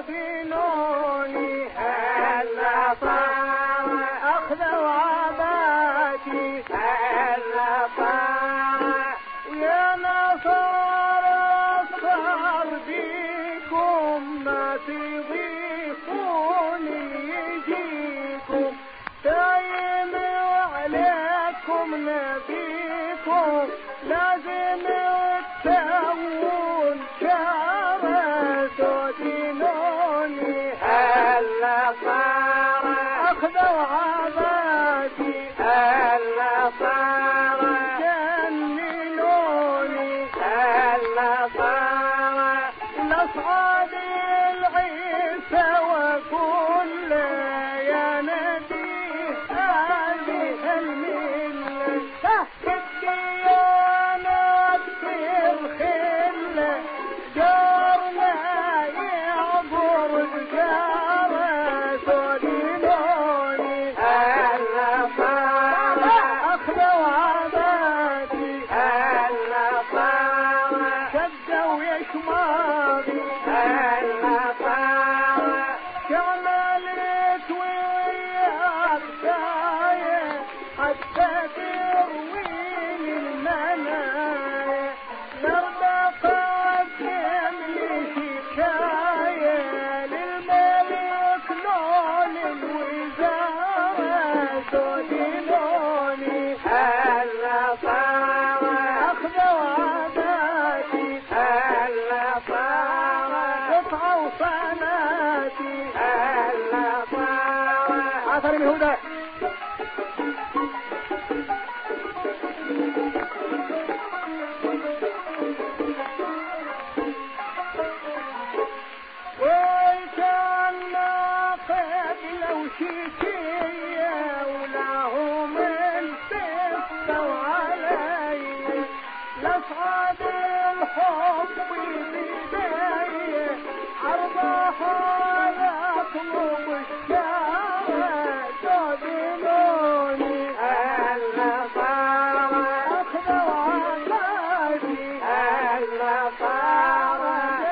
دينوني هلا صار أخذوا عبادي هلا صار يا نصار صار بيكم ما تضيفوني يجيكم دايم وعليكم نبيكم لازم تسوون شارة دينوني هلا صار أخذوا عبادي هلا صار جننوني هلا صار لأصحاب العيسى وكل يا نبي هذه الملة الديانة تصير خلة جارنا يعبر بجارة دينوني هلا صار أخذوا عبادي هلا صار شدوا يشماري هلا صار شعللت وياك داية حتى ترويني المنايا نرضى قدم لي شكاية للملك لون الوزارة دينوني هلا صار أخذوا عاداتي هلا صار قطعوا صناتي هلا صار عثر الهدى وكان ناقد لو شكية ولهم انتصروا علي لأصحاب الحب بداية عرضها يطلب الشارع دينوني هلا صار أخذوا عبادي هلا صار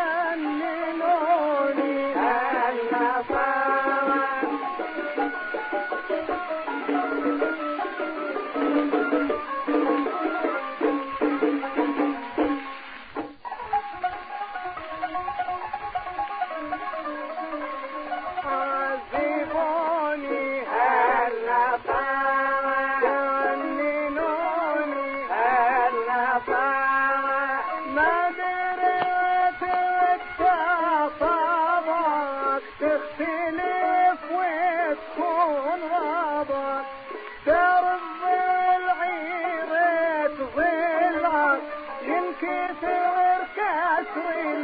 جننوني هلا صار عذبوني هلا صار جننوني هلا صار ما دريت التصابك تختلف وتكون غابك ترض العيرة ضلعك ينكسر كسر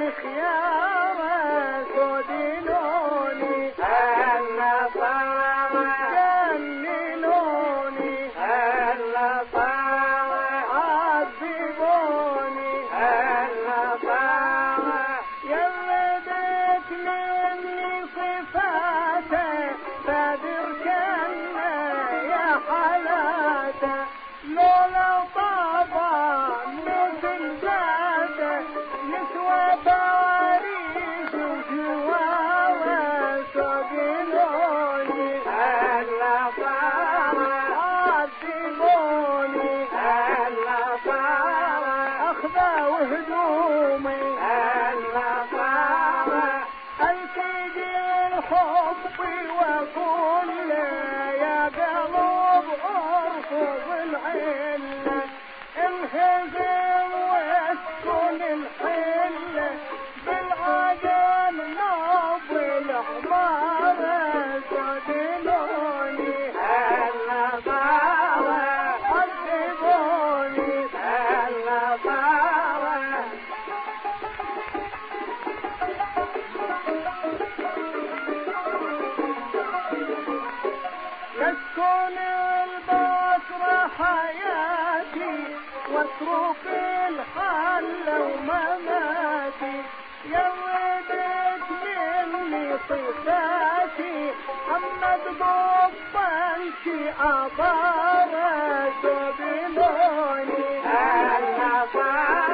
الخيارة دينوني هلا صار جننوني هلا صار عذبوني هلا صار يردت مني صفاته فادر كنا يا حلاته لولا طابا مثل زاده نسوى باريس وجواوة دينوني هلا صار عذبوني هلا صار أخذوا هدومي هلا صار ألتقي الحب وكل يا قلب أرفض العلة انهزم واسكن الحلة بالعجل ناض الحمارة دينوني هلا صار عذبوني هلا صار يسكن البصرة حياتي واترك الحل ومماتي يودت مني صفاتي محمد ضبنشي أطارة دينوني هلا صار